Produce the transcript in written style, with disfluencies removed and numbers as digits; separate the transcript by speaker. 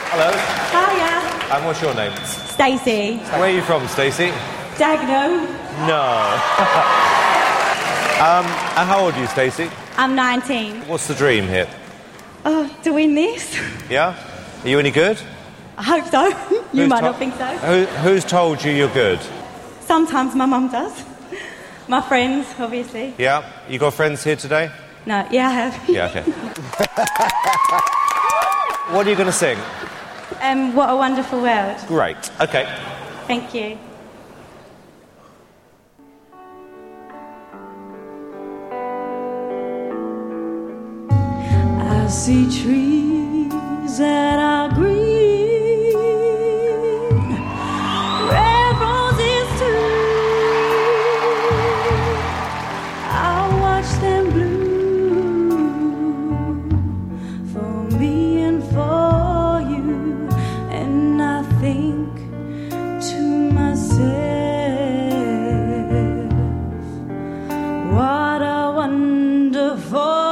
Speaker 1: Hello.
Speaker 2: Hiya.
Speaker 1: And what's your name?
Speaker 2: Stacey.
Speaker 1: Where are you from, Stacey?
Speaker 2: Dagenham.
Speaker 1: No. And how old are you, Stacey?
Speaker 2: I'm 19.
Speaker 1: What's the dream here?
Speaker 2: Oh, to win this?
Speaker 1: Yeah? Are you any good?
Speaker 2: I hope so. You
Speaker 1: Who's
Speaker 2: might
Speaker 1: to-
Speaker 2: not think so.
Speaker 1: Who's told you you're good?
Speaker 2: Sometimes my mum does. My friends, obviously.
Speaker 1: Yeah? You got friends here today?
Speaker 2: No, yeah, I have.
Speaker 1: Yeah, okay. What are you going to sing?
Speaker 2: What a Wonderful World.
Speaker 1: Great. Okay.
Speaker 2: Thank you.
Speaker 3: I see trees that are green, red roses too. I watch them bloom for me and for you, and I think to myself, what a wonderful